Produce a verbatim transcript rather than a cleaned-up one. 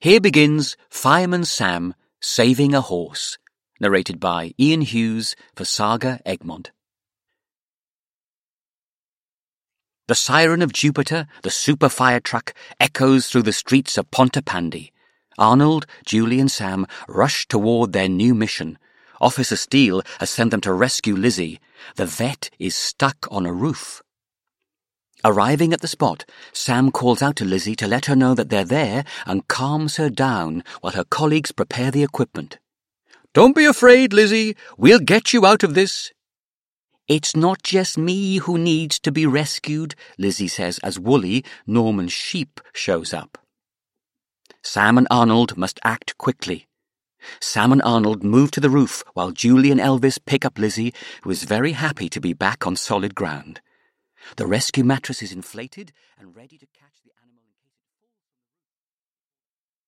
Here begins Fireman Sam Saving a Horse, narrated by Ian Hughes for Saga Egmont. The siren of Jupiter, the super fire truck, echoes through the streets of Pontapandi. Arnold, Julie and Sam rush toward their new mission. Officer Steele has sent them to rescue Lizzie. The vet is stuck on a roof. Arriving at the spot, Sam calls out to Lizzie to let her know that they're there and calms her down while her colleagues prepare the equipment. "Don't be afraid, Lizzie. We'll get you out of this." "It's not just me who needs to be rescued," Lizzie says as Wooly, Norman's sheep, shows up. Sam and Arnold must act quickly. Sam and Arnold move to the roof while Julie and Elvis pick up Lizzie, who is very happy to be back on solid ground. The rescue mattress is inflated and ready to catch the